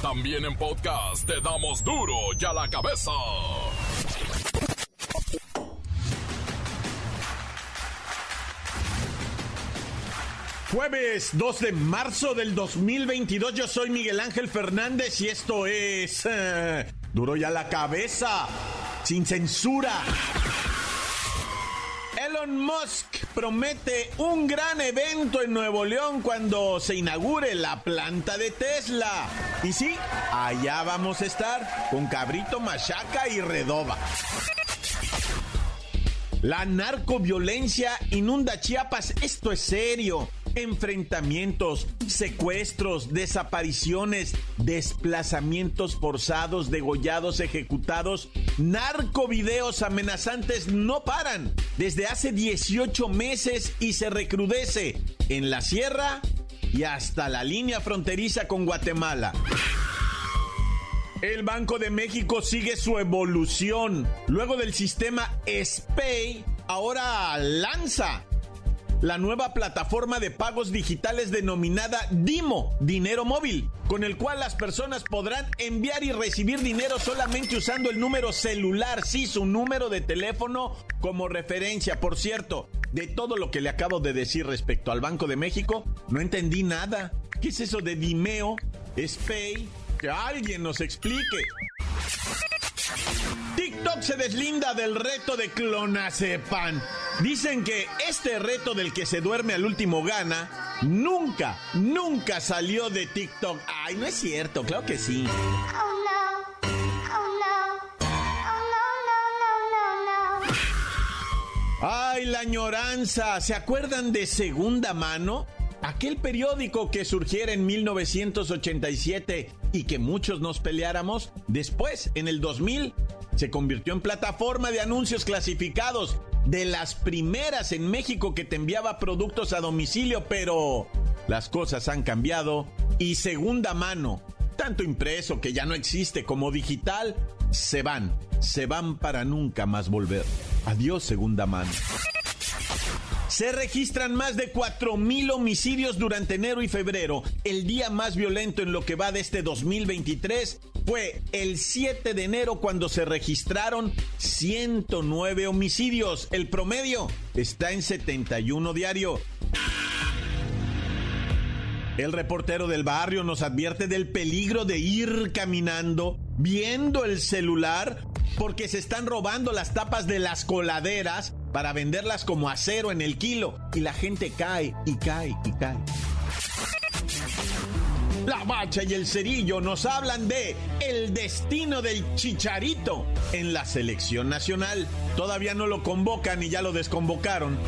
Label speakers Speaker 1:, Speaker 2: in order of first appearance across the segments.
Speaker 1: También en podcast te damos duro y a la cabeza.
Speaker 2: Jueves 2 de marzo del 2022, yo soy Miguel Ángel Fernández y esto es Duro y a la Cabeza, sin censura. Elon Musk promete un gran evento en Nuevo León cuando se inaugure la planta de Tesla. Y sí, allá vamos a estar con Cabrito, Machaca y Redoba. La narcoviolencia inunda Chiapas, esto es serio. Enfrentamientos, secuestros, desapariciones, desplazamientos forzados, degollados, ejecutados, narcovideos amenazantes no paran desde hace 18 meses y se recrudece en la sierra y hasta la línea fronteriza con Guatemala. El Banco de México sigue su evolución. Luego del sistema SPEI, ahora lanza la nueva plataforma de pagos digitales denominada DIMO, Dinero Móvil, con el cual las personas podrán enviar y recibir dinero solamente usando el número celular, sí, su número de teléfono como referencia. Por cierto, de todo lo que le acabo de decir respecto al Banco de México, no entendí nada. ¿Qué es eso de Dimeo, SPEI? Que alguien nos explique. TikTok se deslinda del reto de Clonazepam. Dicen que este reto del que se duerme al último gana nunca salió de TikTok. Ay, no es cierto, claro que sí. Ay, la añoranza. ¿Se acuerdan de Segunda Mano? Aquel periódico que surgiera en 1987 y que muchos nos peleáramos. Después, en el 2000, se convirtió en plataforma de anuncios clasificados, de las primeras en México que te enviaba productos a domicilio, pero las cosas han cambiado y Segunda Mano, tanto impreso que ya no existe como digital, se van para nunca más volver. Adiós, Segunda Mano. Se registran más de 4,000 homicidios durante enero y febrero. El día más violento en lo que va de este 2023 fue el 7 de enero cuando se registraron 109 homicidios. El promedio está en 71 diario. El reportero del barrio nos advierte del peligro de ir caminando, viendo el celular, porque se están robando las tapas de las coladeras para venderlas como acero en el kilo. Y la gente cae y cae y cae. La Bacha y el Cerillo nos hablan de el destino del Chicharito en la selección nacional. Todavía no lo convocan y ya lo desconvocaron.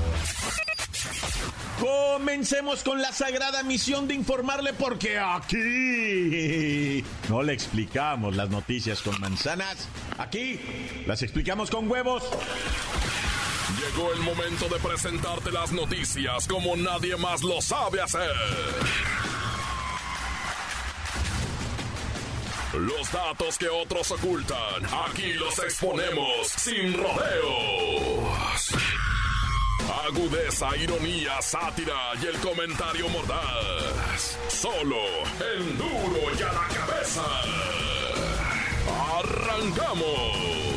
Speaker 2: Comencemos con la sagrada misión de informarle, porque aquí no le explicamos las noticias con manzanas, aquí las explicamos con huevos.
Speaker 1: Llegó el momento de presentarte las noticias como nadie más lo sabe hacer. Los datos que otros ocultan, aquí los exponemos sin rodeos. Agudeza, ironía, sátira y el comentario mordaz. Solo en Duro y a la Cabeza. ¡Arrancamos!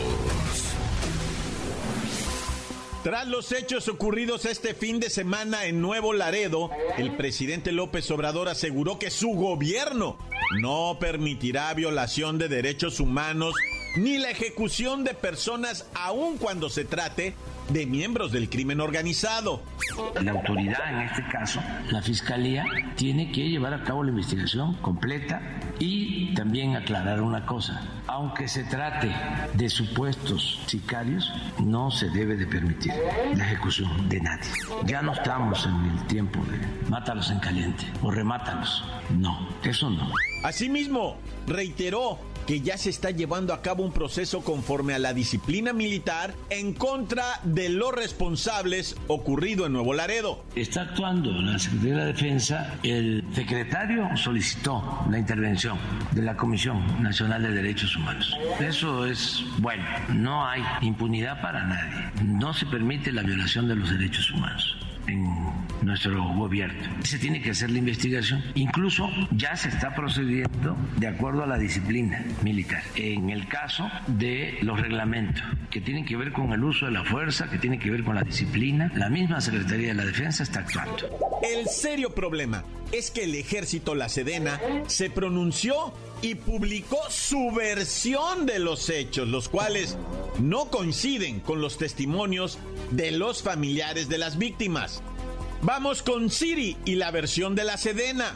Speaker 2: Tras los hechos ocurridos este fin de semana en Nuevo Laredo, el presidente López Obrador aseguró que su gobierno no permitirá violación de derechos humanos ni la ejecución de personas, aun cuando se trate de miembros del crimen organizado.
Speaker 3: La autoridad, en este caso, la Fiscalía, tiene que llevar a cabo la investigación completa y también aclarar una cosa. Aunque se trate de supuestos sicarios, no se debe de permitir la ejecución de nadie. Ya no estamos en el tiempo de mátalos en caliente o remátalos. No, eso no.
Speaker 2: Asimismo, reiteró que ya se está llevando a cabo un proceso conforme a la disciplina militar en contra de los responsables ocurrido en Nuevo Laredo.
Speaker 3: Está actuando la Secretaría de la Defensa. El secretario solicitó la intervención de la Comisión Nacional de Derechos Humanos. Eso es bueno. No hay impunidad para nadie. No se permite la violación de los derechos humanos. en nuestro gobierno. Se tiene que hacer la investigación. Incluso ya se está procediendo de acuerdo a la disciplina militar. En el caso de los reglamentos que tienen que ver con el uso de la fuerza, que tienen que ver con la disciplina, la misma Secretaría de la Defensa está actuando.
Speaker 2: El serio problema es que el ejército, la Sedena, se pronunció y publicó su versión de los hechos, los cuales no coinciden con los testimonios de los familiares de las víctimas. Vamos con Siri y la versión de la Sedena.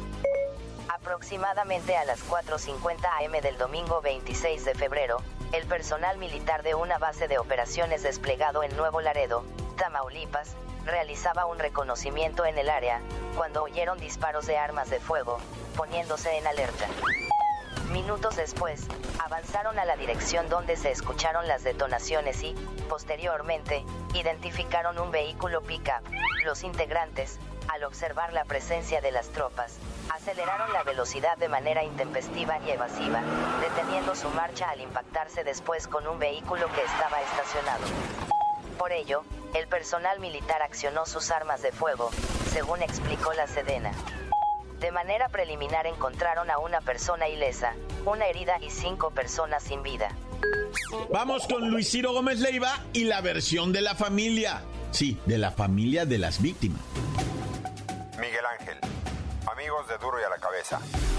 Speaker 4: Aproximadamente a las 4:50 am del domingo 26 de febrero, el personal militar de una base de operaciones desplegado en Nuevo Laredo, Tamaulipas, realizaba un reconocimiento en el área, cuando oyeron disparos de armas de fuego, poniéndose en alerta. Minutos después, avanzaron a la dirección donde se escucharon las detonaciones y, posteriormente, identificaron un vehículo pick-up. Los integrantes, al observar la presencia de las tropas, aceleraron la velocidad de manera intempestiva y evasiva, deteniendo su marcha al impactarse después con un vehículo que estaba estacionado. Por ello, el personal militar accionó sus armas de fuego, según explicó la Sedena. De manera preliminar encontraron a una persona ilesa, una herida y 5 personas sin vida.
Speaker 2: Vamos con Luis Ciro Gómez Leiva y la versión de la familia. Sí, de la familia de las víctimas.
Speaker 5: Miguel Ángel, amigos de Duro y a la Cabeza.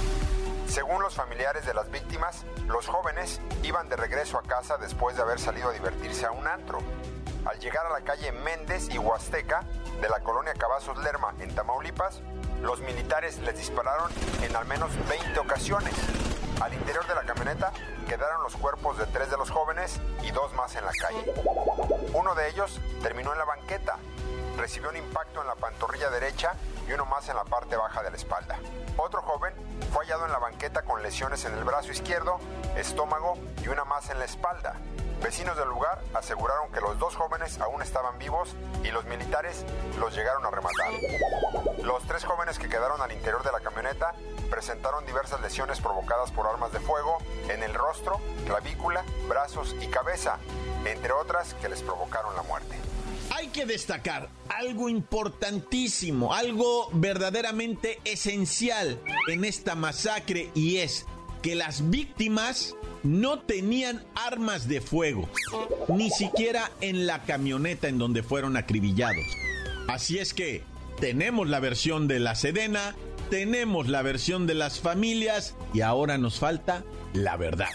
Speaker 5: Según los familiares de las víctimas, los jóvenes iban de regreso a casa después de haber salido a divertirse a un antro. Al llegar a la calle Méndez y Huasteca de la colonia Cavazos Lerma en Tamaulipas, los militares les dispararon en al menos 20 ocasiones. Al interior de la camioneta quedaron los cuerpos de 3 de los jóvenes y 2 más en la calle. Uno de ellos terminó en la banqueta, recibió un impacto en la pantorrilla derecha y uno más en la parte baja de la espalda. Otro joven fue hallado en la banqueta con lesiones en el brazo izquierdo, estómago y una más en la espalda. Vecinos del lugar aseguraron que los 2 jóvenes aún estaban vivos y los militares los llegaron a rematar. Los 3 jóvenes que quedaron al interior de la camioneta presentaron diversas lesiones provocadas por armas de fuego en el rostro, clavícula, brazos y cabeza, entre otras que les provocaron la muerte.
Speaker 2: Hay que destacar algo importantísimo, algo verdaderamente esencial en esta masacre, y es que las víctimas no tenían armas de fuego, ni siquiera en la camioneta en donde fueron acribillados. Así es que tenemos la versión de la Sedena, tenemos la versión de las familias y ahora nos falta la verdad.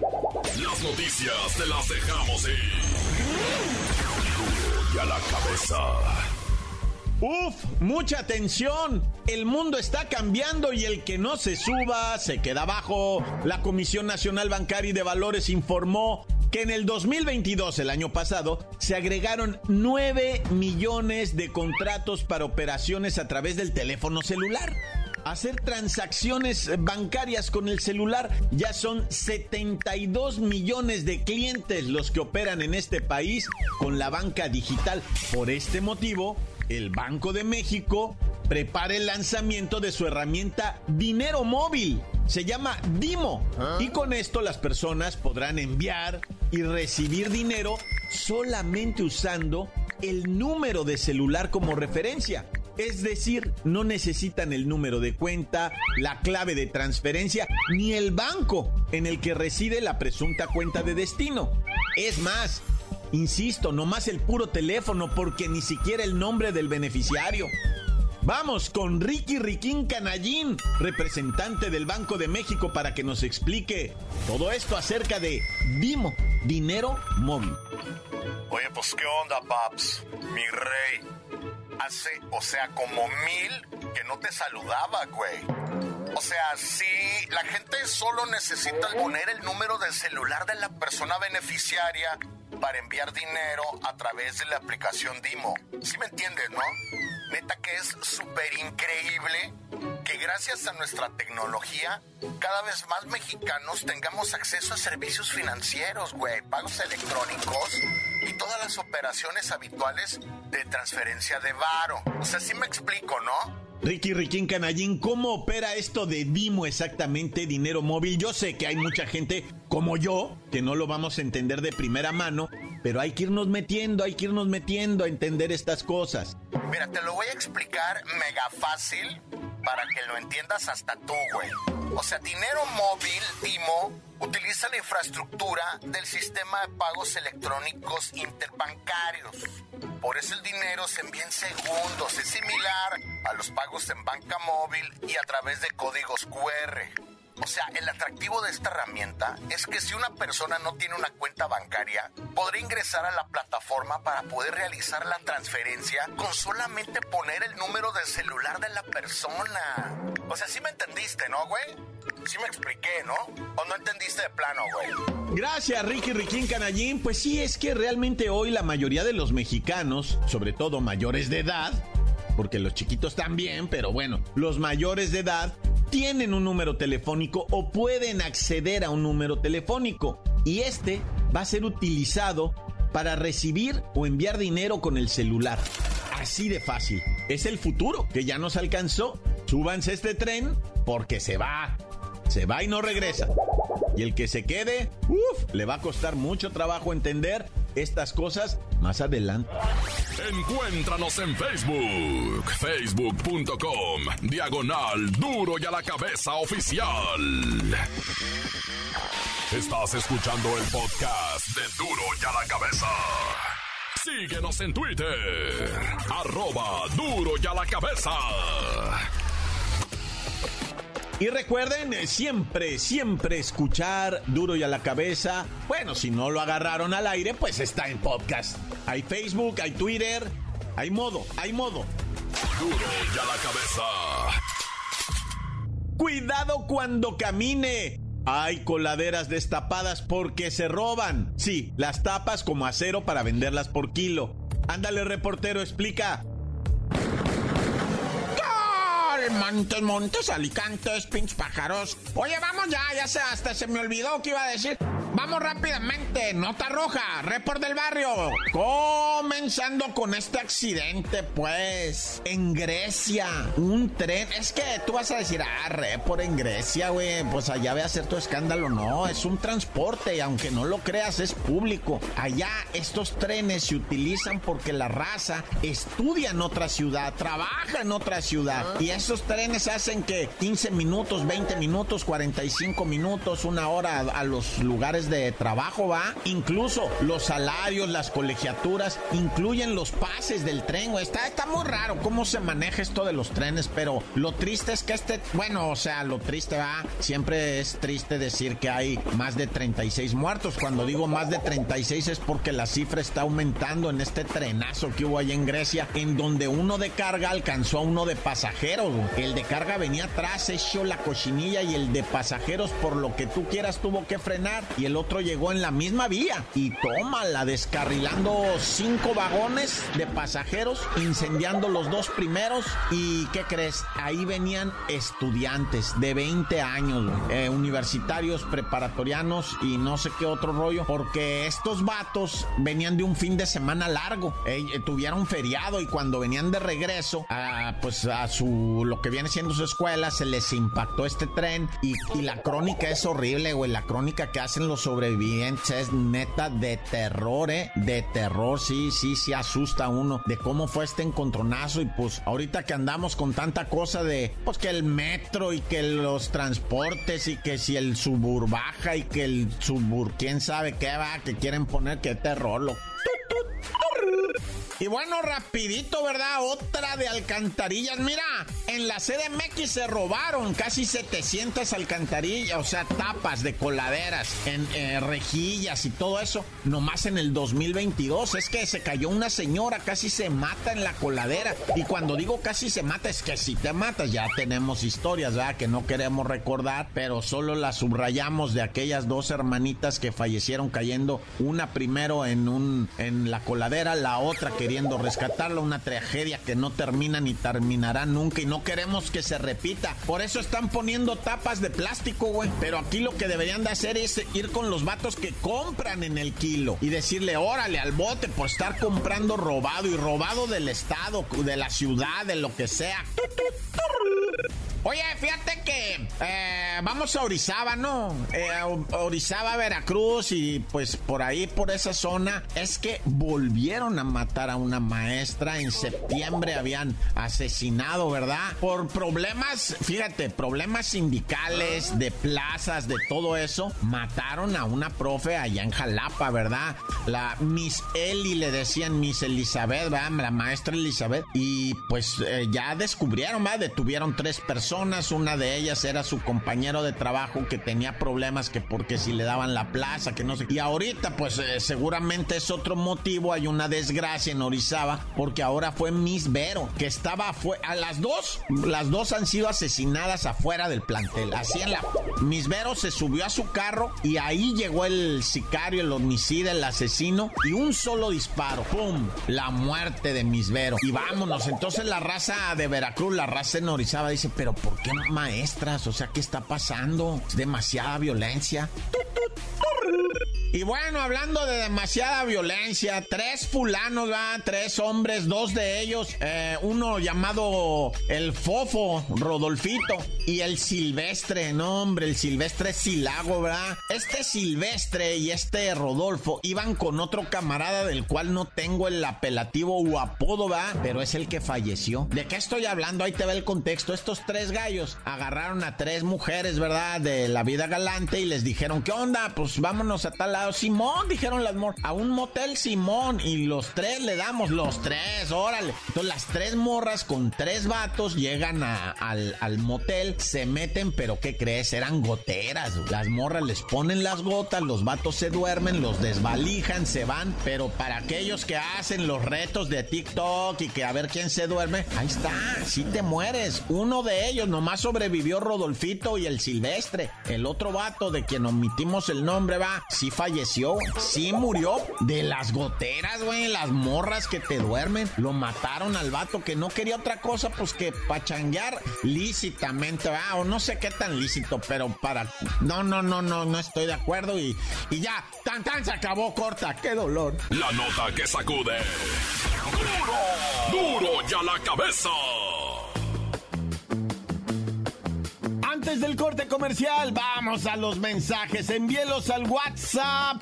Speaker 1: Las noticias te las dejamos ir. Duro y a la Cabeza.
Speaker 2: ¡Uf! ¡Mucha atención! El mundo está cambiando y el que no se suba se queda abajo. La Comisión Nacional Bancaria y de Valores informó que en el 2022, el año pasado, se agregaron 9 millones de contratos para operaciones a través del teléfono celular. Hacer transacciones bancarias con el celular, ya son 72 millones de clientes los que operan en este país con la banca digital. Por este motivo, el Banco de México prepara el lanzamiento de su herramienta Dinero Móvil. Se llama DIMO. Y con esto las personas podrán enviar y recibir dinero solamente usando el número de celular como referencia. Es decir, no necesitan el número de cuenta, la clave de transferencia, ni el banco en el que reside la presunta cuenta de destino. Es más, insisto, nomás el puro teléfono, porque ni siquiera el nombre del beneficiario. Vamos con Riquín Canallín, representante del Banco de México, para que nos explique todo esto acerca de DIMO, Dinero Móvil.
Speaker 6: Oye, pues, ¿qué onda, paps? Mi rey. Hace, como 1000 que no te saludaba, güey. O sea, sí, la gente solo necesita poner el número del celular de la persona beneficiaria para enviar dinero a través de la aplicación DIMO. ¿Sí me entiendes, no? Neta que es súper increíble que gracias a nuestra tecnología cada vez más mexicanos tengamos acceso a servicios financieros, güey, pagos electrónicos y todas las operaciones habituales de transferencia de varo. O sea, sí me explico, ¿no?
Speaker 2: Riquín Canallín, ¿cómo opera esto de DIMO exactamente, Dinero Móvil? Yo sé que hay mucha gente como yo que no lo vamos a entender de primera mano, pero hay que irnos metiendo a entender estas cosas.
Speaker 6: Mira, te lo voy a explicar mega fácil para que lo entiendas hasta tú, güey. O sea, Dinero Móvil, Timo, utiliza la infraestructura del sistema de pagos electrónicos interbancarios. Por eso el dinero se envía en segundos. Es similar a los pagos en banca móvil y a través de códigos QR. O sea, el atractivo de esta herramienta es que si una persona no tiene una cuenta bancaria, podrá ingresar a la plataforma para poder realizar la transferencia con solamente poner el número de celular de la persona. O sea, ¿sí me entendiste, no, güey? Sí me expliqué, ¿no? ¿O no entendiste de plano, güey?
Speaker 2: Gracias, Ricky Riquín Canallín. Pues sí, es que realmente hoy la mayoría de los mexicanos, sobre todo mayores de edad, porque los chiquitos también, pero bueno, los mayores de edad tienen un número telefónico o pueden acceder a un número telefónico y este va a ser utilizado para recibir o enviar dinero con el celular. Así de fácil. Es el futuro que ya nos alcanzó. Súbanse a este tren porque se va y no regresa. Y el que se quede, le va a costar mucho trabajo entender estas cosas más adelante.
Speaker 1: Encuéntranos en Facebook, facebook.com/Duro y a la Cabeza Oficial. Estás escuchando el podcast de Duro y a la Cabeza. Síguenos en Twitter, @Duro y a la Cabeza.
Speaker 2: Y recuerden siempre escuchar Duro y a la Cabeza. Bueno, si no lo agarraron al aire, pues está en podcast. Hay Facebook, hay Twitter, hay modo.
Speaker 1: Duro y a la Cabeza.
Speaker 2: Cuidado cuando camine. Hay coladeras destapadas porque se roban. Sí, las tapas como acero para venderlas por kilo. Ándale, reportero, explica.
Speaker 7: Montes, Alicantes, pinches pájaros. Oye, vamos ya sé, hasta se me olvidó que iba a decir. Vamos rápidamente, nota roja, report del barrio. Comenzando con este accidente, pues, en Grecia, un tren. Es que tú vas a decir, report en Grecia, güey, pues allá ve a hacer tu escándalo. No, es un transporte y aunque no lo creas, es público. Allá estos trenes se utilizan porque la raza estudia en otra ciudad, trabaja en otra ciudad. Y esos trenes hacen que 15 minutos, 20 minutos, 45 minutos, una hora a los lugares de trabajo, va. Incluso los salarios, las colegiaturas, incluyen los pases del tren, güey. Está muy raro cómo se maneja esto de los trenes, pero lo triste es que lo triste, va. Siempre es triste decir que hay más de 36 muertos. Cuando digo más de 36 es porque la cifra está aumentando en este trenazo que hubo allá en Grecia, en donde uno de carga alcanzó a uno de pasajeros, güey. El de carga venía atrás, echó la cochinilla y el de pasajeros, por lo que tú quieras, tuvo que frenar y el otro llegó en la misma vía y tómala, descarrilando 5 vagones de pasajeros, incendiando los 2 primeros. ¿Y qué crees? Ahí venían estudiantes de 20 años, universitarios, preparatorianos y no sé qué otro rollo, porque estos vatos venían de un fin de semana largo, tuvieron feriado y cuando venían de regreso a lo que viene siendo su escuela, se les impactó este tren y la crónica es horrible, güey. La crónica que hacen los sobrevivientes es neta de terror, de terror. Sí, asusta a uno de cómo fue este encontronazo. Y pues ahorita que andamos con tanta cosa de, pues que el metro y que los transportes y que si el suburbaja y que el quién sabe qué va, que quieren poner, qué terror, lo. Y bueno, rapidito, ¿verdad? Otra de alcantarillas. Mira, en la CDMX se robaron casi 700 alcantarillas, o sea, tapas de coladeras, en rejillas y todo eso, nomás en el 2022. Es que se cayó una señora, casi se mata en la coladera. Y cuando digo casi se mata, es que si te matas, ya tenemos historias, ¿verdad? Que no queremos recordar, pero solo las subrayamos de aquellas 2 hermanitas que fallecieron cayendo, una primero en la coladera, la otra queriendo rescatarla, una tragedia que no termina ni terminará nunca y no queremos que se repita. Por eso están poniendo tapas de plástico, güey. Pero aquí lo que deberían de hacer es ir con los vatos que compran en el kilo y decirle, órale, al bote por estar comprando robado y robado del estado, de la ciudad, de lo que sea. Oye, fíjate que vamos a Orizaba, ¿no? Orizaba, Veracruz, y pues por ahí, por esa zona, es que volvieron a matar a una maestra. En septiembre habían asesinado, ¿verdad? Por problemas, fíjate, problemas sindicales, de plazas, de todo eso, mataron a una profe allá en Jalapa, ¿verdad? La Miss Eli, le decían Miss Elizabeth, ¿verdad? La maestra Elizabeth, y pues ya descubrieron, ¿verdad? Detuvieron 3 personas, una de ellas era su compañero de trabajo que tenía problemas, que porque si le daban la plaza, que no sé. Y ahorita, pues seguramente es otro motivo, hay una desgracia en Orizaba, porque ahora fue Miss Vero, que estaba a las dos han sido asesinadas afuera del plantel, así en la... Miss Vero se subió a su carro y ahí llegó el sicario, el homicida, el asesino, y un solo disparo, ¡pum!, la muerte de Miss Vero. Y vámonos, entonces la raza de Veracruz, la raza en Orizaba dice, pero ¿por qué maestras? O sea, ¿qué está pasando? Es demasiada violencia. Y bueno, hablando de demasiada violencia, 3 fulanos, ¿verdad? 3 hombres, 2 de ellos, uno llamado el Fofo, Rodolfito, y el Silvestre, no hombre, el Silvestre Silago, ¿verdad? Este Silvestre y este Rodolfo iban con otro camarada del cual no tengo el apelativo o apodo, ¿verdad? Pero es el que falleció. ¿De qué estoy hablando? Ahí te va el contexto. Estos 3 gallos agarraron a 3 mujeres, ¿verdad? De la vida galante, y les dijeron, ¿qué onda? Pues vámonos a tal lado. Simón, dijeron las morras, a un motel, Simón, y los 3 le damos, los 3, órale. Entonces las 3 morras con 3 vatos llegan al motel, se meten, pero ¿qué crees? Eran goteras. Las morras les ponen las gotas, los vatos se duermen, los desvalijan, se van, pero para aquellos que hacen los retos de TikTok y que a ver quién se duerme, ahí está, sí te mueres. Uno de ellos nomás sobrevivió, Rodolfito y el Silvestre. El otro vato de quien omitimos el nombre, va, sí falleció, sí murió de las goteras, güey, las morras que te duermen. Lo mataron al vato que no quería otra cosa, pues que pachanguear lícitamente, ¿verdad? O no sé qué tan lícito, pero para... No estoy de acuerdo y ya, tan se acabó, corta, qué dolor.
Speaker 1: La nota que sacude. ¡Duro y a la cabeza!
Speaker 2: Antes del corte comercial, vamos a los mensajes. Envíelos al WhatsApp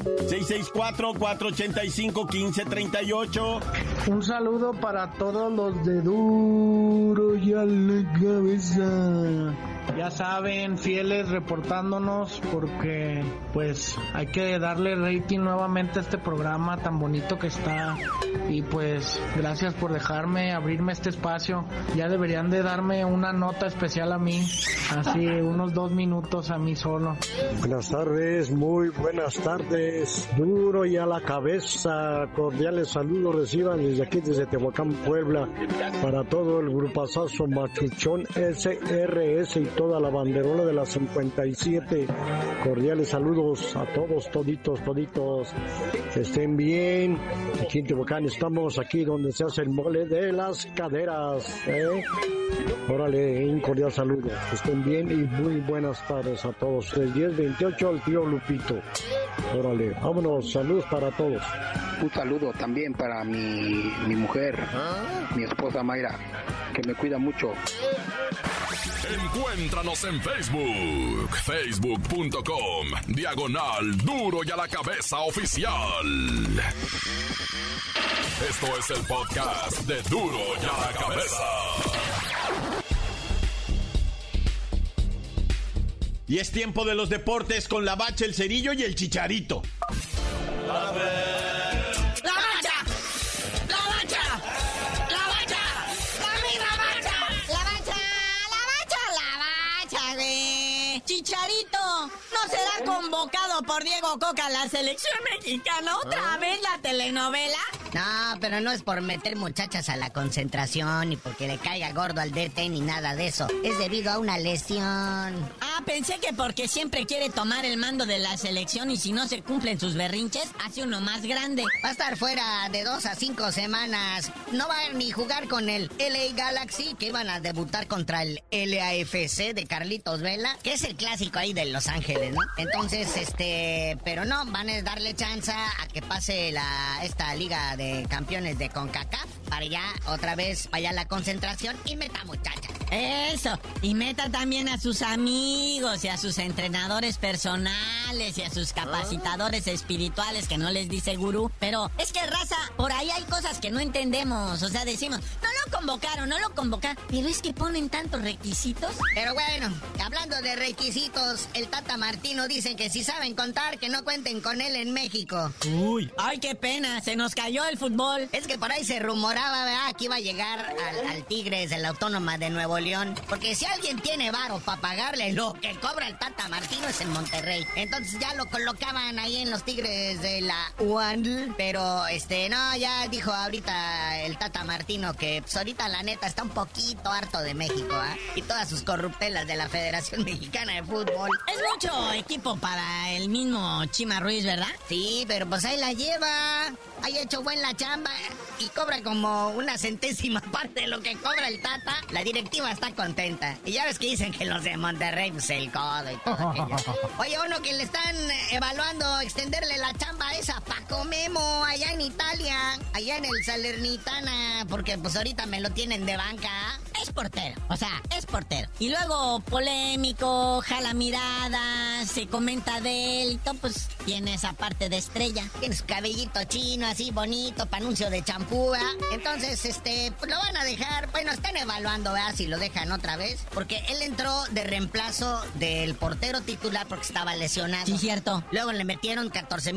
Speaker 2: 664-485-1538.
Speaker 8: Un saludo para todos los de Duro y a la cabeza. Ya saben, fieles reportándonos, porque pues hay que darle rating nuevamente a este programa tan bonito que está. Y pues gracias por dejarme abrirme este espacio. Ya deberían de darme una nota especial a mí, así unos 2 minutos a mí solo.
Speaker 9: Buenas tardes, muy buenas tardes. Duro y a la cabeza. Cordiales saludos reciban desde aquí, desde Tehuacán, Puebla, para todo el grupazazo Machuchón SRS y toda la banderola de la 57. Cordiales saludos a todos, toditos. Que estén bien. Aquí en Tehuacán estamos, aquí donde se hace el mole de las caderas. Órale, un cordial saludo. Que estén bien y muy buenas tardes a todos. Del 1028 al tío Lupito. Órale, vámonos, saludos para todos.
Speaker 10: Un saludo también para mi mujer, mi esposa Mayra, que me cuida mucho.
Speaker 1: Encuéntranos en Facebook, facebook.com/Duro y a la Cabeza Oficial. Esto es el podcast de Duro y a la Cabeza.
Speaker 2: Y es tiempo de los deportes con la Bacha, el Cerillo y el Chicharito.
Speaker 11: Chicharito no será convocado por Diego Coca a la selección mexicana. ¿Otra vez la telenovela?
Speaker 12: No, pero no es por meter muchachas a la concentración ni porque le caiga gordo al DT ni nada de eso. Es debido a una lesión.
Speaker 11: Ah, pensé que porque siempre quiere tomar el mando de la selección y si no se cumplen sus berrinches, hace uno más grande.
Speaker 12: Va a estar fuera de 2 a 5 semanas. No va a ni jugar con el LA Galaxy, que iban a debutar contra el LAFC de Carlitos Vela, que es el clásico ahí de Los Ángeles, ¿no? Entonces, pero no, van a darle chance a que pase esta liga de campeones de CONCACAF para ya otra vez vaya a la concentración y meta muchachas.
Speaker 11: Eso, y meta también a sus amigos y a sus entrenadores personales y a sus capacitadores espirituales, que no les dice gurú. Pero es que, raza, por ahí hay cosas que no entendemos. O sea, decimos, no lo convocaron, pero es que ponen tantos requisitos.
Speaker 12: Pero bueno, hablando de requisitos, el Tata Martino dice que si saben contar, que no cuenten con él en México.
Speaker 11: Uy, ay, qué pena, se nos cayó el fútbol.
Speaker 12: Es que por ahí se rumoraba, ¿verdad?, que iba a llegar al Tigres de la Autónoma de Nuevo León. Porque si alguien tiene varo para pagarle lo que cobra el Tata Martino es en Monterrey. Entonces ya lo colocaban ahí en los Tigres de la UANL. Pero no, ya dijo ahorita el Tata Martino que pues ahorita la neta está un poquito harto de México, ¿eh? Y todas sus corruptelas de la Federación Mexicana de Fútbol.
Speaker 11: Es mucho equipo para el mismo Chima Ruiz, ¿verdad?
Speaker 12: Sí, pero pues ahí la lleva. Ha hecho buena chamba y cobra como una centésima parte de lo que cobra el Tata. La directiva está contenta. Y ya ves que dicen que los de Monterrey, pues el codo y todo aquello. Oye, uno que le están evaluando extenderle la chamba es a Paco Memo allá en Italia, allá en el Salernitana, porque pues ahorita me lo tienen de banca.
Speaker 11: Es portero, es portero. Y luego polémico, jala miradas, se comenta de él y todo, pues tiene esa parte de estrella.
Speaker 12: Tiene su cabellito chino, así bonito, para anuncio de champú, ¿verdad? Entonces, pues lo van a dejar, bueno, están evaluando, ¿verdad?, si lo dejan otra vez, porque él entró de reemplazo del portero titular porque estaba lesionado.
Speaker 11: Sí, cierto.
Speaker 12: Luego le metieron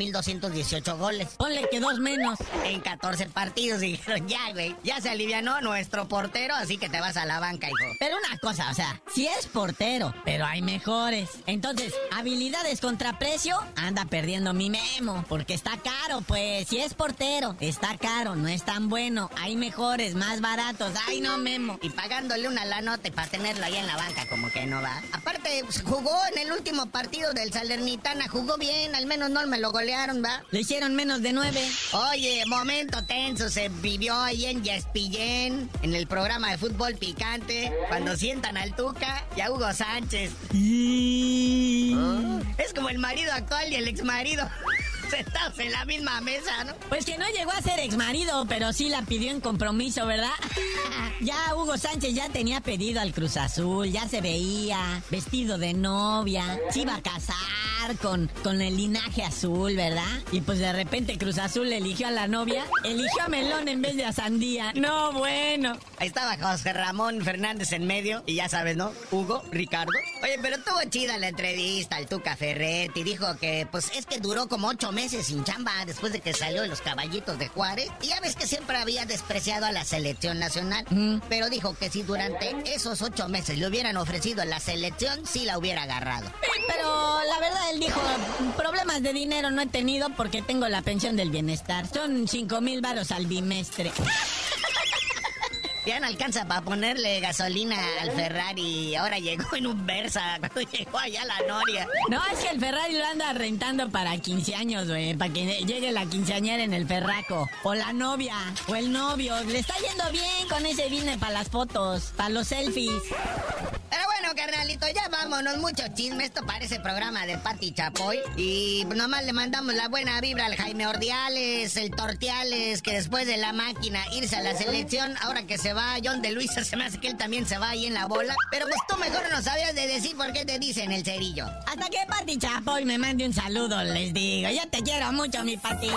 Speaker 12: 14,218 goles.
Speaker 11: Ponle que 2 menos.
Speaker 12: En 14 partidos, y dijeron, ya, güey, ya se alivianó nuestro portero, así que te vas a la banca, hijo.
Speaker 11: Pero una cosa, si es portero, pero hay mejores. Entonces, habilidades contra precio, anda perdiendo mi Memo, porque está caro, pues. Si es portero, está caro, no es tan bueno. Hay mejores, más baratos. Ay, no, Memo.
Speaker 12: Y pagándole una lanote para tenerlo ahí en la banca, como que no va. Aparte, pues, jugó en el último partido del Salernitana, jugó bien, al menos no me lo golearon, ¿va?
Speaker 11: Le hicieron menos de 9.
Speaker 12: Oye, momento tenso se vivió ahí en ESPN, en el programa de fútbol picante, cuando sientan al Tuca y a Hugo Sánchez. Es como el marido actual y el exmarido sentados en la misma mesa, ¿no?
Speaker 11: Pues que no llegó a ser exmarido, pero sí la pidió en compromiso, ¿verdad? Ya Hugo Sánchez ya tenía pedido al Cruz Azul, ya se veía vestido de novia, se iba a casar con el linaje azul, ¿verdad? Y pues de repente Cruz Azul eligió a la novia, eligió a Melón en vez de a Sandía. No, bueno.
Speaker 12: Ahí estaba José Ramón Fernández en medio, y ya sabes, ¿no? Hugo, Ricardo. Oye, pero estuvo chida la entrevista al Tuca Ferretti. Dijo que, pues, es que duró como 8 meses sin chamba después de que salió de los Caballitos de Juárez. Y ya ves que siempre había despreciado a la selección nacional. Pero dijo que si durante esos 8 meses le hubieran ofrecido la selección, sí la hubiera agarrado.
Speaker 11: Pero la verdad, él dijo, problemas de dinero no he tenido porque tengo la pensión del bienestar. Son 5,000 varos al bimestre.
Speaker 12: Ya no alcanza para ponerle gasolina al Ferrari. Ahora llegó en un Versa cuando llegó allá a la Noria.
Speaker 11: No, es que el Ferrari lo anda rentando para 15 años, güey. Para que llegue la quinceañera en el ferraco. O la novia, o el novio. Le está yendo bien con ese business para las fotos, para los selfies.
Speaker 12: Pero bueno, carnalito, ya vámonos. Mucho chisme. Esto parece programa de Pati Chapoy. Y nomás le mandamos la buena vibra al Jaime Ordiales, el Tortiales, que después de la máquina irse a la selección, ahora que se va John de Luisa, se me hace que él también se va ahí en la bola. Pero pues tú mejor no sabías de decir por qué te dicen el cerillo.
Speaker 11: Hasta que Pati Chapoy me mande un saludo, les digo. Yo te quiero mucho, mi Pati.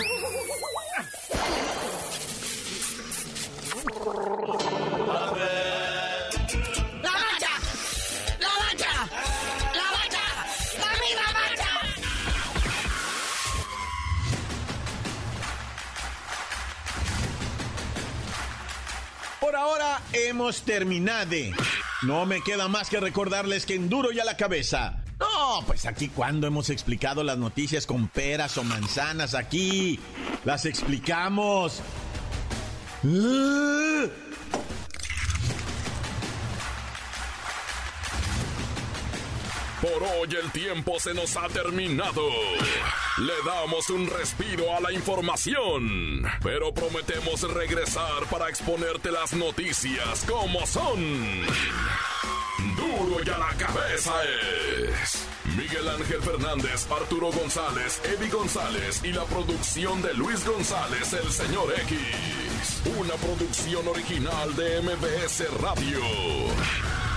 Speaker 2: Por ahora hemos terminado. No me queda más que recordarles que en Duro y a la Cabeza. No, pues aquí cuando hemos explicado las noticias con peras o manzanas, aquí las explicamos.
Speaker 1: Por hoy el tiempo se nos ha terminado. Le damos un respiro a la información, pero prometemos regresar para exponerte las noticias como son. Duro y a la Cabeza es Miguel Ángel Fernández, Arturo González, Eddie González y la producción de Luis González, el señor X. Una producción original de MBS Radio.